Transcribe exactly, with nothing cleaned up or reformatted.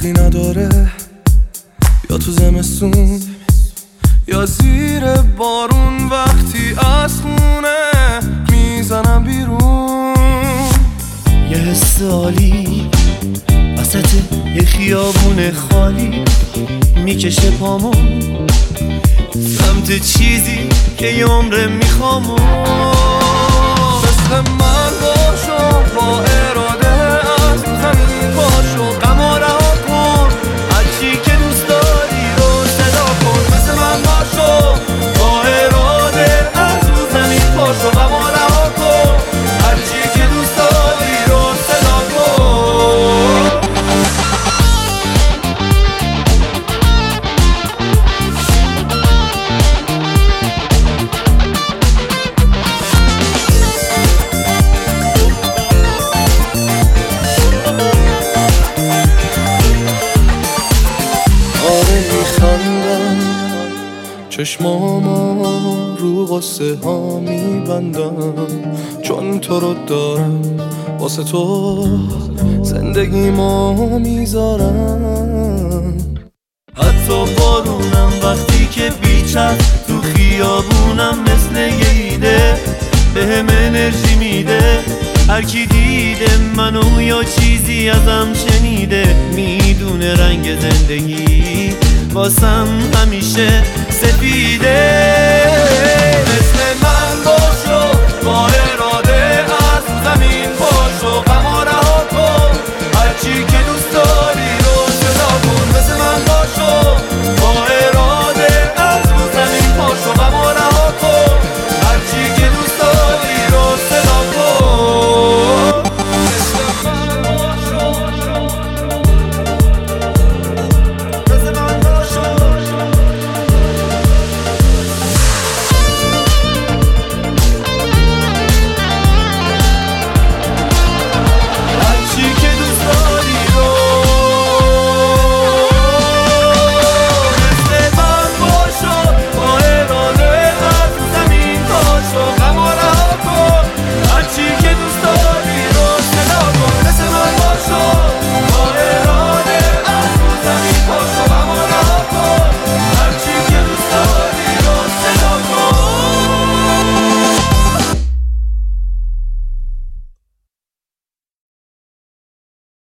فرقی نداره، یا تو زمستون یا زیر بارون، وقتی از خونه میزنم بیرون. یه حس عالی وسط یه خیابون خالی میکشه پامون سمت چیزی که یه عمره میخوامون. مثل من باشو، با اراده از زمین پاشو، غم و رها کن، هرچی که دوست داری رو صدا کن. مثل من باشو، با اراده از زمین پاشو، غم و رها کن، هرچی که دوست داری رو صدا کن. آره میخندم، چشمامو رو قصه ها میبندم، چون تو رو دارم، واسه تو زندگیمو میذارم. حتی بارونم وقتی که بیچم تو خیابونم مثل یه ایده بهم انرژی میده. هر کی دیده منو یا چیزی ازم شنیده میدونه رنگ زندگی واسم همیشه سفیده.